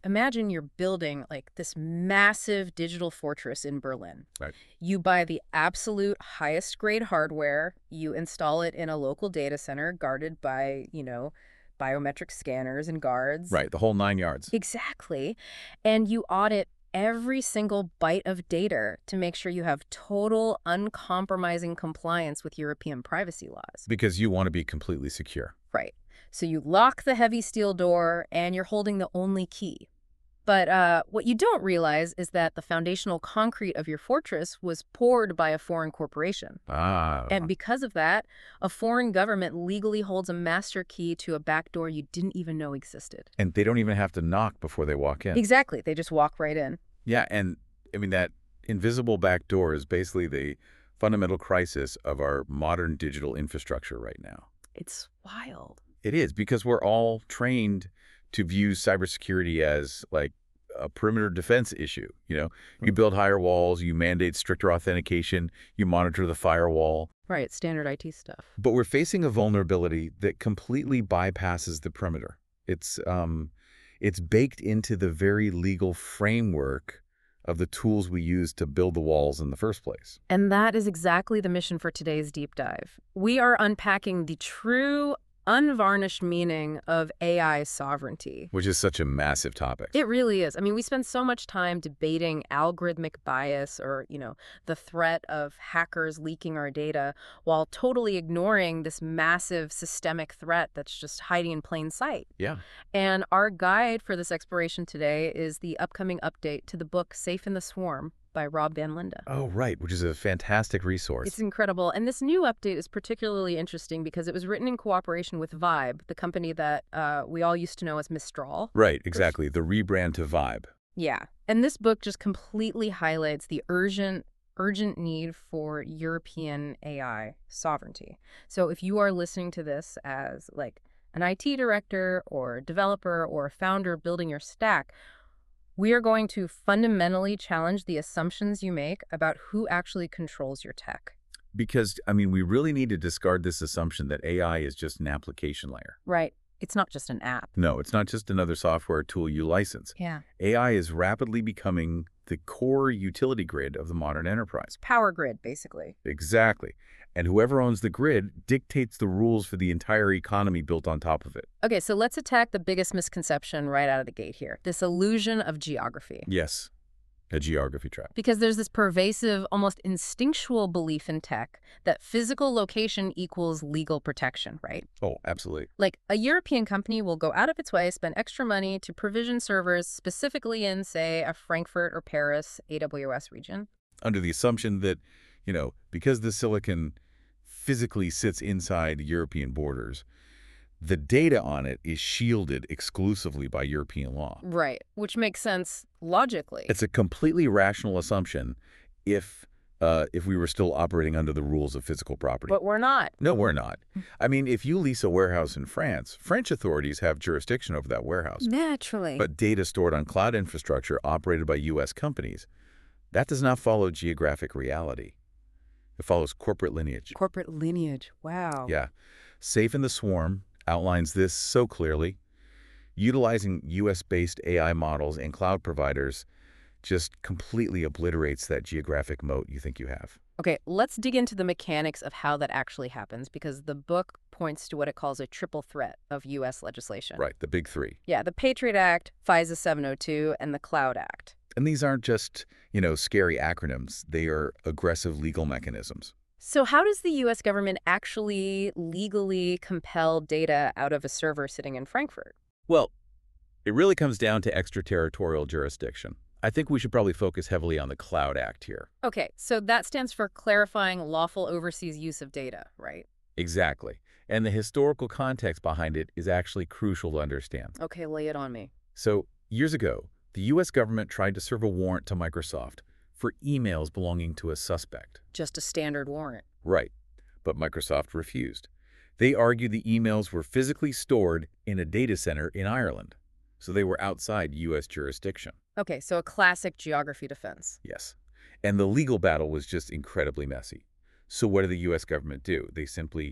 imagine you're building like this massive digital fortress in Berlin. Right. You buy the absolute highest grade hardware, you install it in a local data center guarded by, biometric scanners and guards. Right, the whole 9 yards. Exactly. And you audit every single byte of data to make sure you have total, uncompromising compliance with European privacy laws. Because you want to be completely secure. Right. So you lock the heavy steel door and you're holding the only key. But what you don't realize is that the foundational concrete of your fortress was poured by a foreign corporation. Ah. And because of that, a foreign government legally holds a master key to a back door you didn't even know existed. And they don't even have to knock before they walk in. Exactly. They just walk right in. Yeah, and I mean, that invisible back door is basically the fundamental crisis of our modern digital infrastructure right now. It's wild. It is, because we're all trained to view cybersecurity as like a perimeter defense issue. You build higher walls, you mandate stricter authentication, you monitor the firewall. Right, standard IT stuff. But we're facing a vulnerability that completely bypasses the perimeter. It's baked into the very legal framework of the tools we use to build the walls in the first place. And that is exactly the mission for today's deep dive. We are unpacking the true, unvarnished meaning of AI sovereignty. Which is such a massive topic. It really is. I mean, we spend so much time debating algorithmic bias or, the threat of hackers leaking our data while totally ignoring this massive systemic threat that's just hiding in plain sight. Yeah. And our guide for this exploration today is the upcoming update to the book Safe in the Swarm by Rob Van Linde. Oh, right, which is a fantastic resource. It's incredible. And this new update is particularly interesting because it was written in cooperation with Vibe, the company that we all used to know as Mistral. Right, exactly. The rebrand to Vibe. Yeah. And this book just completely highlights the urgent need for European AI sovereignty. So if you are listening to this as like an IT director or developer or founder building your stack, we are going to fundamentally challenge the assumptions you make about who actually controls your tech. Because, I mean, we really need to discard this assumption that AI is just an application layer. Right. It's not just an app. No, it's not just another software tool you license. Yeah. AI is rapidly becoming the core utility grid of the modern enterprise. Power grid, basically. Exactly. And whoever owns the grid dictates the rules for the entire economy built on top of it. Okay, so let's attack the biggest misconception right out of the gate here. This illusion of geography. Yes, a geography trap. Because there's this pervasive, almost instinctual belief in tech that physical location equals legal protection, right? Oh, absolutely. Like, a European company will go out of its way, spend extra money to provision servers specifically in, say, a Frankfurt or Paris AWS region. Under the assumption that, because the silicon physically sits inside European borders, the data on it is shielded exclusively by European law. Right, which makes sense logically. It's a completely rational assumption if we were still operating under the rules of physical property. But we're not. No, we're not. I mean, if you lease a warehouse in France, French authorities have jurisdiction over that warehouse. Naturally. But data stored on cloud infrastructure operated by U.S. companies, that does not follow geographic reality. It follows corporate lineage. Corporate lineage. Wow. Yeah. Safe in the Swarm outlines this so clearly. Utilizing U.S.-based AI models and cloud providers just completely obliterates that geographic moat you think you have. Okay, let's dig into the mechanics of how that actually happens, because the book points to what it calls a triple threat of U.S. legislation. Right, the big three. Yeah, the Patriot Act, FISA 702, and the Cloud Act. And these aren't just, scary acronyms. They are aggressive legal mechanisms. So how does the U.S. government actually legally compel data out of a server sitting in Frankfurt? Well, it really comes down to extraterritorial jurisdiction. I think we should probably focus heavily on the Cloud Act here. Okay, so that stands for clarifying lawful overseas use of data, right? Exactly. And the historical context behind it is actually crucial to understand. Okay, lay it on me. So, years ago, the U.S. government tried to serve a warrant to Microsoft for emails belonging to a suspect. Just a standard warrant. Right. But Microsoft refused. They argued the emails were physically stored in a data center in Ireland, so they were outside U.S. jurisdiction. Okay, so a classic geography defense. Yes. And the legal battle was just incredibly messy. So what did the U.S. government do? They simply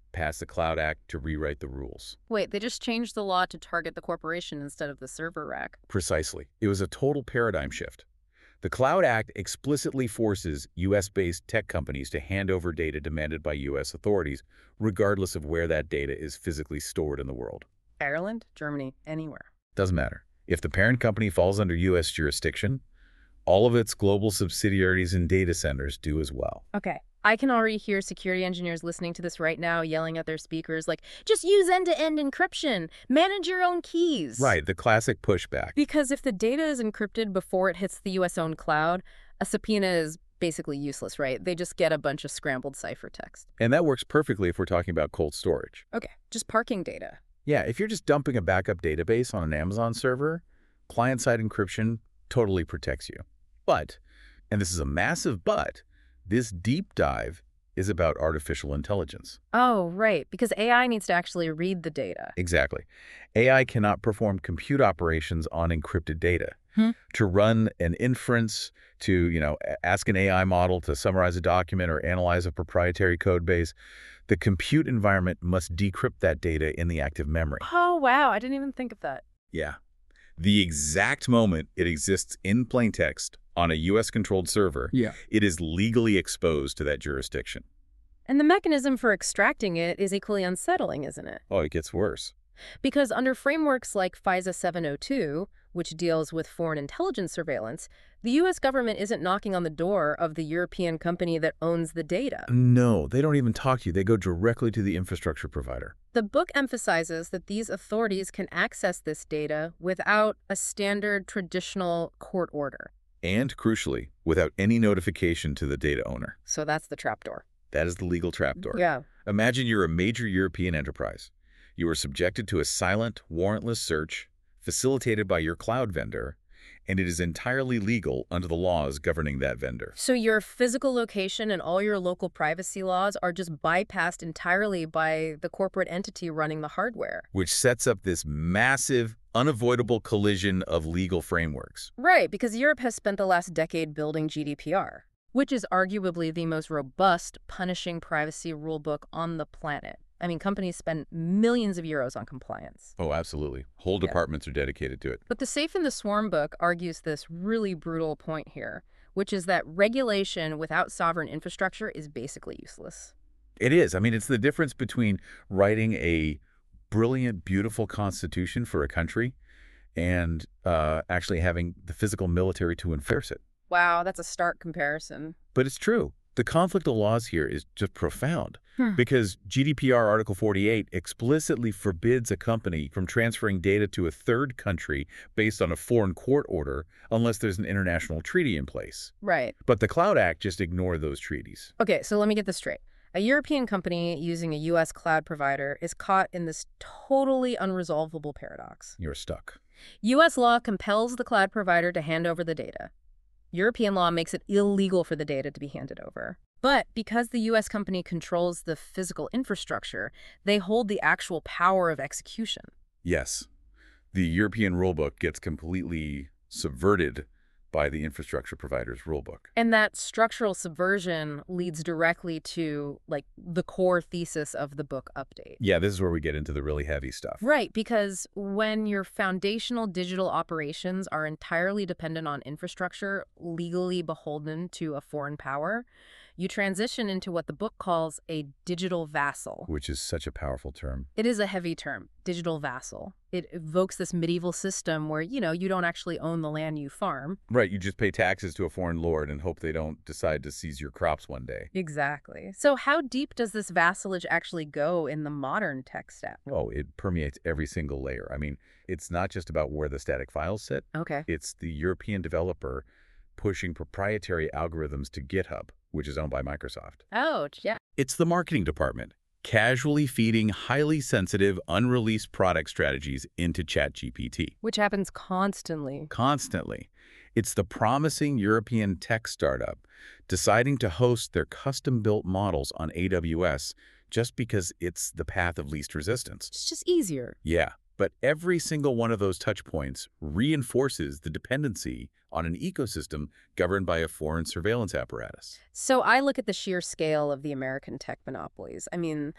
passed the Cloud Act to rewrite the rules. Wait, they just changed the law to target the corporation instead of the server rack. Precisely. It was a total paradigm shift. The Cloud Act explicitly forces U.S.-based tech companies to hand over data demanded by U.S. authorities, regardless of where that data is physically stored in the world. Ireland, Germany, anywhere. Doesn't matter. If the parent company falls under U.S. jurisdiction, all of its global subsidiaries and data centers do as well. Okay. I can already hear security engineers listening to this right now yelling at their speakers like, just use end-to-end encryption, manage your own keys. Right, the classic pushback. Because if the data is encrypted before it hits the US-owned cloud, a subpoena is basically useless, right? They just get a bunch of scrambled ciphertext. And that works perfectly if we're talking about cold storage. Okay, just parking data. Yeah, if you're just dumping a backup database on an Amazon server, client-side encryption totally protects you. But, and this is a massive but, this deep dive is about artificial intelligence. Oh, right, because AI needs to actually read the data. Exactly. AI cannot perform compute operations on encrypted data. To run an inference, to, ask an AI model to summarize a document or analyze a proprietary code base, the compute environment must decrypt that data in the active memory. Oh, wow, I didn't even think of that. Yeah. The exact moment it exists in plain text on a U.S.-controlled server, it is legally exposed to that jurisdiction. And the mechanism for extracting it is equally unsettling, isn't it? Oh, it gets worse. Because under frameworks like FISA 702, which deals with foreign intelligence surveillance, the U.S. government isn't knocking on the door of the European company that owns the data. No, they don't even talk to you. They go directly to the infrastructure provider. The book emphasizes that these authorities can access this data without a standard traditional court order. And, crucially, without any notification to the data owner. So that's the trapdoor. That is the legal trapdoor. Yeah. Imagine you're a major European enterprise. You are subjected to a silent, warrantless search facilitated by your cloud vendor, and it is entirely legal under the laws governing that vendor. So your physical location and all your local privacy laws are just bypassed entirely by the corporate entity running the hardware. Which sets up this massive, unavoidable collision of legal frameworks. Right, because Europe has spent the last decade building GDPR, which is arguably the most robust punishing privacy rulebook on the planet. I mean, companies spend millions of euros on compliance. Oh, absolutely. Whole departments are dedicated to it. But the Safe in the Swarm book argues this really brutal point here, which is that regulation without sovereign infrastructure is basically useless. It is. I mean, it's the difference between writing a brilliant, beautiful constitution for a country and actually having the physical military to enforce it. Wow, that's a stark comparison. But it's true. The conflict of laws here is just profound because GDPR Article 48 explicitly forbids a company from transferring data to a third country based on a foreign court order unless there's an international treaty in place. Right. But the Cloud Act just ignored those treaties. Okay, so let me get this straight. A European company using a U.S. cloud provider is caught in this totally unresolvable paradox. You're stuck. U.S. law compels the cloud provider to hand over the data. European law makes it illegal for the data to be handed over. But because the U.S. company controls the physical infrastructure, they hold the actual power of execution. Yes. The European rulebook gets completely subverted by the infrastructure provider's rulebook. And that structural subversion leads directly to, the core thesis of the book update. Yeah, this is where we get into the really heavy stuff. Right, because when your foundational digital operations are entirely dependent on infrastructure, legally beholden to a foreign power, you transition into what the book calls a digital vassal. Which is such a powerful term. It is a heavy term, digital vassal. It evokes this medieval system where, you don't actually own the land you farm. Right, you just pay taxes to a foreign lord and hope they don't decide to seize your crops one day. Exactly. So how deep does this vassalage actually go in the modern tech stack? Oh, it permeates every single layer. I mean, it's not just about where the static files sit. Okay. It's the European developer pushing proprietary algorithms to GitHub, which is owned by Microsoft. Oh, yeah. It's the marketing department, casually feeding highly sensitive, unreleased product strategies into ChatGPT. Which happens constantly. Constantly. It's the promising European tech startup deciding to host their custom-built models on AWS just because it's the path of least resistance. It's just easier. Yeah, but every single one of those touch points reinforces the dependency on an ecosystem governed by a foreign surveillance apparatus. So I look at the sheer scale of the American tech monopolies. I mean,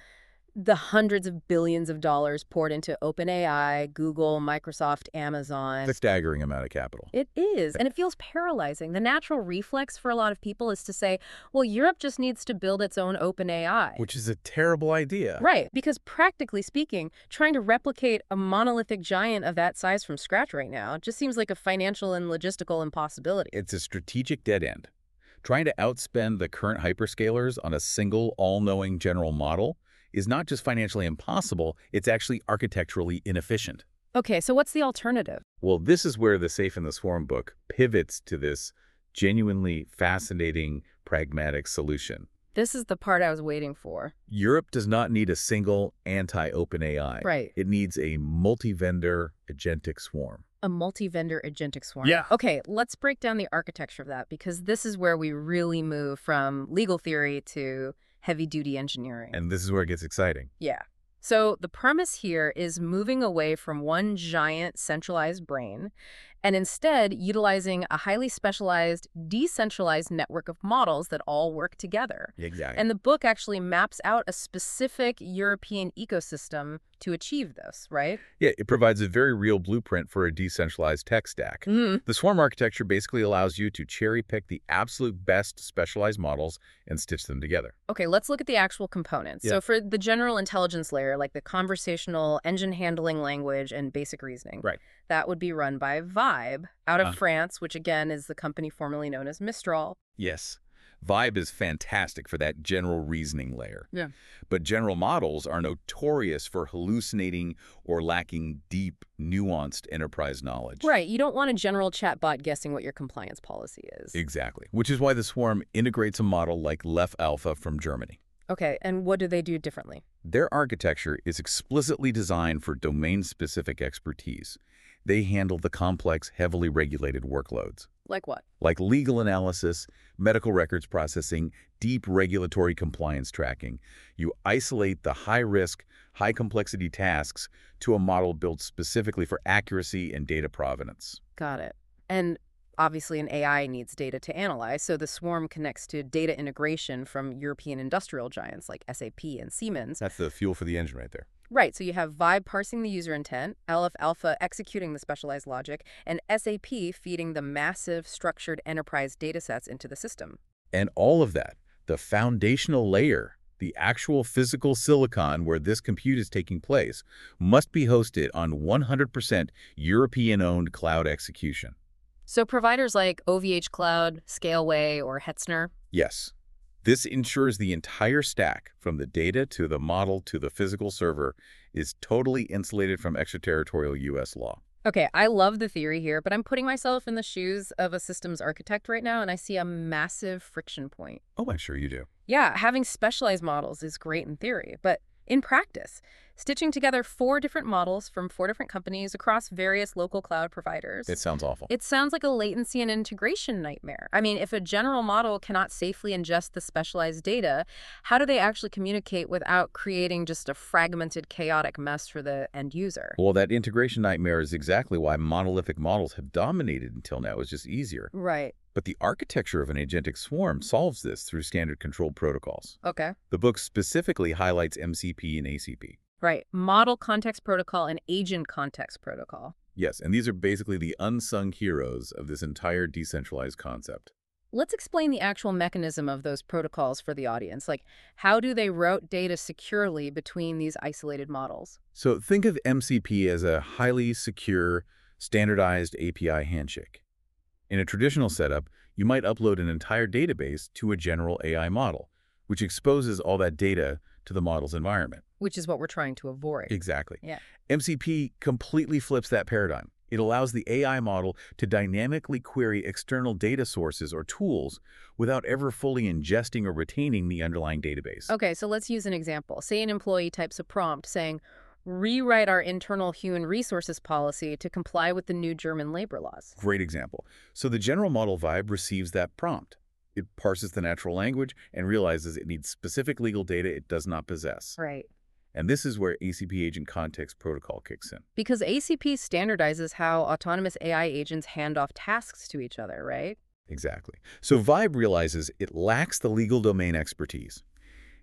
The hundreds of billions of dollars poured into OpenAI, Google, Microsoft, Amazon. It's a staggering amount of capital. It is, and it feels paralyzing. The natural reflex for a lot of people is to say, well, Europe just needs to build its own OpenAI. Which is a terrible idea. Right, because practically speaking, trying to replicate a monolithic giant of that size from scratch right now just seems like a financial and logistical impossibility. It's a strategic dead end. Trying to outspend the current hyperscalers on a single all-knowing general model is not just financially impossible, it's actually architecturally inefficient. Okay, so what's the alternative? Well, this is where the Safe in the Swarm book pivots to this genuinely fascinating, pragmatic solution. This is the part I was waiting for. Europe does not need a single anti-OpenAI. Right. It needs a multi-vendor agentic swarm. A multi-vendor agentic swarm. Yeah. Okay, let's break down the architecture of that, because this is where we really move from legal theory to heavy-duty engineering. And this is where it gets exciting. Yeah. So the premise here is moving away from one giant centralized brain and instead utilizing a highly specialized, decentralized network of models that all work together. Exactly. And the book actually maps out a specific European ecosystem to achieve this, right? Yeah, it provides a very real blueprint for a decentralized tech stack. The swarm architecture basically allows you to cherry-pick the absolute best specialized models and stitch them together. Okay, let's look at the actual components. Yeah. So for the general intelligence layer, like the conversational engine handling language and basic reasoning, Right. that would be run by Vibe out of France, which again is the company formerly known as Mistral. Yes. Vibe is fantastic for that general reasoning layer. Yeah. But general models are notorious for hallucinating or lacking deep, nuanced enterprise knowledge. Right, you don't want a general chatbot guessing what your compliance policy is. Exactly. Which is why the swarm integrates a model like Lef Alpha from Germany. Okay, and what do they do differently? Their architecture is explicitly designed for domain-specific expertise. They handle the complex, heavily regulated workloads, Like what? like legal analysis, medical records processing, deep regulatory compliance tracking. You isolate the high-risk, high-complexity tasks to a model built specifically for accuracy and data provenance. Got it. And obviously an AI needs data to analyze, so the swarm connects to data integration from European industrial giants like SAP and Siemens. That's the fuel for the engine right there. Right, so you have Vibe parsing the user intent, Aleph Alpha executing the specialized logic, and SAP feeding the massive structured enterprise datasets into the system. And all of that, the foundational layer, the actual physical silicon where this compute is taking place, must be hosted on 100% European-owned cloud execution. So providers like OVH Cloud, Scaleway, or Hetzner? Yes. This ensures the entire stack, from the data to the model to the physical server, is totally insulated from extraterritorial U.S. law. Okay, I love the theory here, but I'm putting myself in the shoes of a systems architect right now, and I see a massive friction point. Oh, I'm sure you do. Yeah, having specialized models is great in theory, but in practice, stitching together 4 different models from 4 different companies across various local cloud providers. It sounds awful. It sounds like a latency and integration nightmare. I mean, if a general model cannot safely ingest the specialized data, how do they actually communicate without creating just a fragmented, chaotic mess for the end user? Well, that integration nightmare is exactly why monolithic models have dominated until now. It's just easier. Right. But the architecture of an agentic swarm solves this through standard control protocols. Okay. The book specifically highlights MCP and ACP. Right. Model Context Protocol and Agent Context Protocol. Yes, and these are basically the unsung heroes of this entire decentralized concept. Let's explain the actual mechanism of those protocols for the audience. Like, how do they route data securely between these isolated models? So think of MCP as a highly secure, standardized API handshake. In a traditional setup, you might upload an entire database to a general AI model, which exposes all that data to the model's environment. Which is what we're trying to avoid. Exactly. Yeah. MCP completely flips that paradigm. It allows the AI model to dynamically query external data sources or tools without ever fully ingesting or retaining the underlying database. Okay, so let's use an example. Say an employee types a prompt saying, rewrite our internal human resources policy to comply with the new German labor laws. Great example. So the general model Vibe receives that prompt. It parses the natural language and realizes it needs specific legal data it does not possess. Right. And this is where ACP Agent Context Protocol kicks in. Because ACP standardizes how autonomous AI agents hand off tasks to each other, right? Exactly. So Vibe realizes it lacks the legal domain expertise.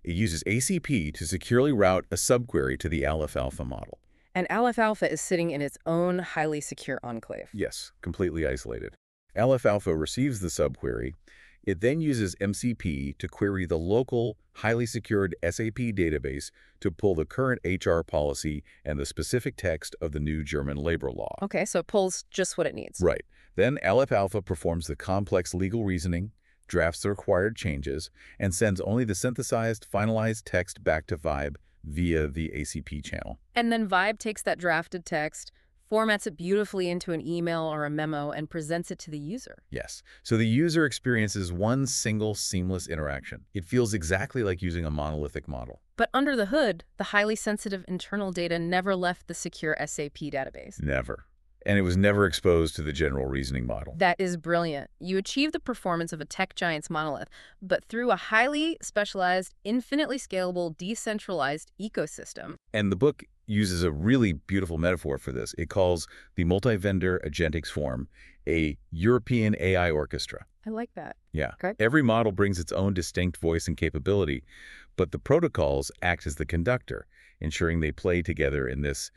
It uses ACP to securely route a subquery to the Aleph Alpha model. And Aleph Alpha is sitting in its own highly secure enclave. Yes, completely isolated. Aleph Alpha receives the subquery. It then uses MCP to query the local, highly secured SAP database to pull the current HR policy and the specific text of the new German labor law. Okay, so it pulls just what it needs. Right. Then Aleph Alpha performs the complex legal reasoning, drafts the required changes, and sends only the synthesized, finalized text back to Vibe via the ACP channel. And then Vibe takes that drafted text, formats it beautifully into an email or a memo, and presents it to the user. Yes. So the user experiences one single seamless interaction. It feels exactly like using a monolithic model. But under the hood, the highly sensitive internal data never left the secure SAP database. Never. And it was never exposed to the general reasoning model. That is brilliant. You achieve the performance of a tech giant's monolith, but through a highly specialized, infinitely scalable, decentralized ecosystem. And the book uses a really beautiful metaphor for this. It calls the multi-vendor agentic swarm a European AI orchestra. I like that. Yeah. Okay. Every model brings its own distinct voice and capability, but the protocols act as the conductor, ensuring they play together in this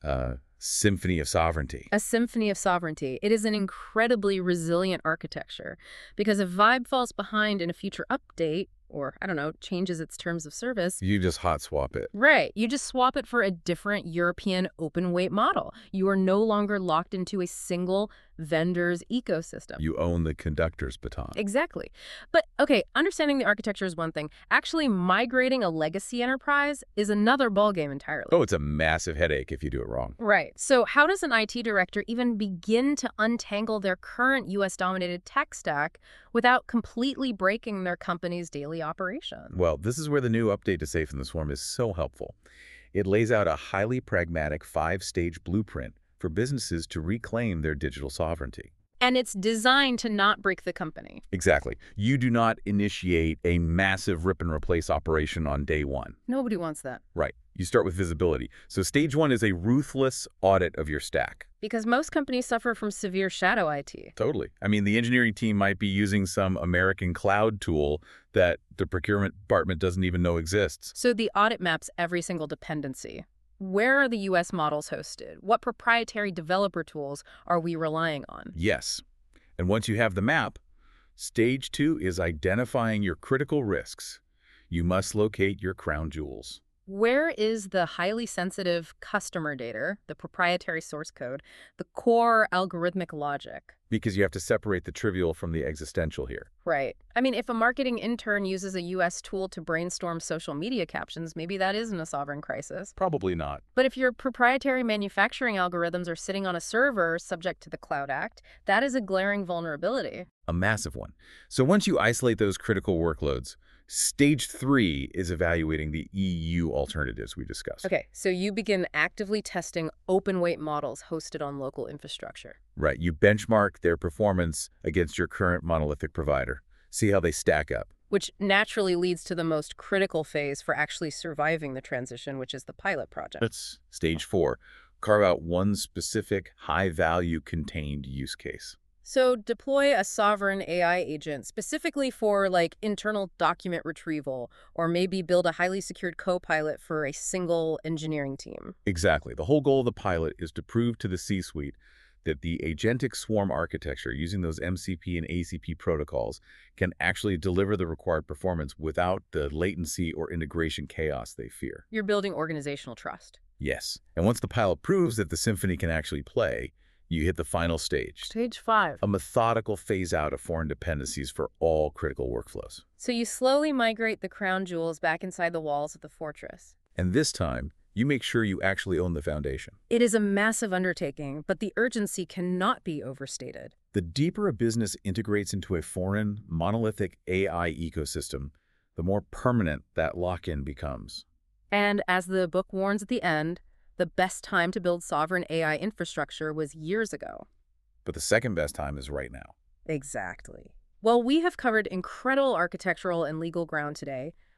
symphony of sovereignty. A symphony of sovereignty. It is an incredibly resilient architecture because if Vibe falls behind in a future update, or, I don't know, changes its terms of service. You just hot swap it. Right. You just swap it for a different European open weight model. You are no longer locked into a single vendor's ecosystem. You own the conductor's baton. Exactly. But, okay, understanding the architecture is one thing. Actually migrating a legacy enterprise is another ballgame entirely. Oh, it's a massive headache if you do it wrong. Right. So how does an IT director even begin to untangle their current U.S.-dominated tech stack without completely breaking their company's daily operation? Well, this is where the new update to Safe in the Swarm is so helpful. It lays out a highly pragmatic 5-stage blueprint for businesses to reclaim their digital sovereignty. And it's designed to not break the company. Exactly. You do not initiate a massive rip-and-replace operation on day one. Nobody wants that. Right. You start with visibility. So stage one is a ruthless audit of your stack. Because most companies suffer from severe shadow IT. Totally. I mean, the engineering team might be using some American cloud tool that the procurement department doesn't even know exists. So the audit maps every single dependency. Where are the U.S. models hosted? What proprietary developer tools are we relying on? Yes. And once you have the map, stage two is identifying your critical risks. You must locate your crown jewels. Where is the highly sensitive customer data, the proprietary source code, the core algorithmic logic? Because you have to separate the trivial from the existential here. Right. I mean, if a marketing intern uses a U.S. tool to brainstorm social media captions, maybe that isn't a sovereign crisis. Probably not. But if your proprietary manufacturing algorithms are sitting on a server subject to the Cloud Act, that is a glaring vulnerability. A massive one. So once you isolate those critical workloads, stage three is evaluating the EU alternatives we discussed. Okay, so you begin actively testing open weight models hosted on local infrastructure. Right. You benchmark their performance against your current monolithic provider. See how they stack up. Which naturally leads to the most critical phase for actually surviving the transition, which is the pilot project. That's stage four. Carve out one specific high-value contained use case. So deploy a sovereign AI agent specifically for like internal document retrieval, or maybe build a highly secured co-pilot for a single engineering team. Exactly. The whole goal of the pilot is to prove to the C-suite that the agentic swarm architecture using those MCP and ACP protocols can actually deliver the required performance without the latency or integration chaos they fear. You're building organizational trust. Yes. And once the pilot proves that the symphony can actually play, you hit the final stage. Stage 5. A methodical phase-out of foreign dependencies for all critical workflows. So you slowly migrate the crown jewels back inside the walls of the fortress. And this time, you make sure you actually own the foundation. It is a massive undertaking, but the urgency cannot be overstated. The deeper a business integrates into a foreign, monolithic AI ecosystem, the more permanent that lock-in becomes. And as the book warns at the end, the best time to build sovereign AI infrastructure was years ago. But the second best time is right now. Exactly. Well, we have covered incredible architectural and legal ground today.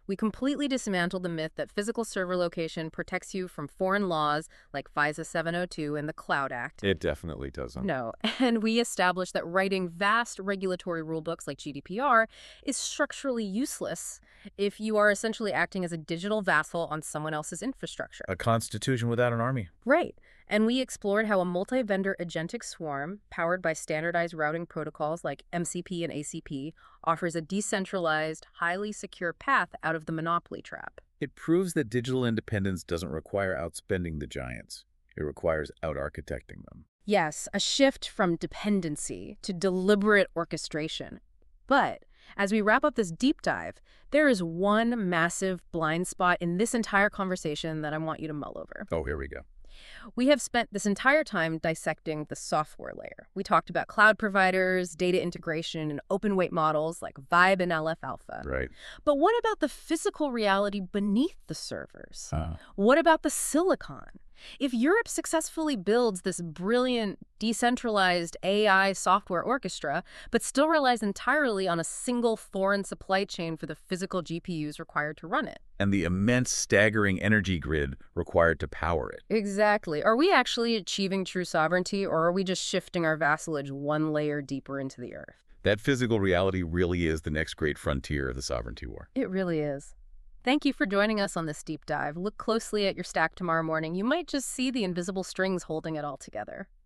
We completely dismantled the myth that physical server location protects you from foreign laws like FISA 702 and the Cloud Act. It definitely doesn't. No, and we established that writing vast regulatory rulebooks like GDPR is structurally useless if you are essentially acting as a digital vassal on someone else's infrastructure. A constitution without an army. Right. And we explored how a multi-vendor agentic swarm, powered by standardized routing protocols like MCP and ACP, offers a decentralized, highly secure path out of the monopoly trap. It proves that digital independence doesn't require outspending the giants. It requires out-architecting them. Yes, a shift from dependency to deliberate orchestration. But as we wrap up this deep dive, there is one massive blind spot in this entire conversation that I want you to mull over. Oh, here we go. We have spent this entire time dissecting the software layer. We talked about cloud providers, data integration, and open weight models like Vibe and Aleph Alpha. Right. But what about the physical reality beneath the servers? What about the silicon? If Europe successfully builds this brilliant, decentralized AI software orchestra, but still relies entirely on a single foreign supply chain for the physical GPUs required to run it. And the immense, staggering energy grid required to power it. Exactly. Are we actually achieving true sovereignty, or are we just shifting our vassalage one layer deeper into the earth? That physical reality really is the next great frontier of the sovereignty war. It really is. Thank you for joining us on this deep dive. Look closely at your stack tomorrow morning. You might just see the invisible strings holding it all together.